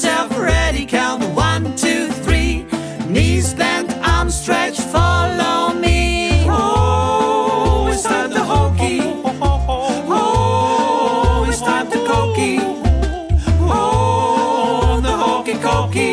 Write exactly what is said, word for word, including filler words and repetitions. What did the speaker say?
yourself ready. Count one, two, three. Knees bent, arms stretched, follow me. Oh, it's time to hokey. Oh, it's time to cokey. Oh, the hokey cokey.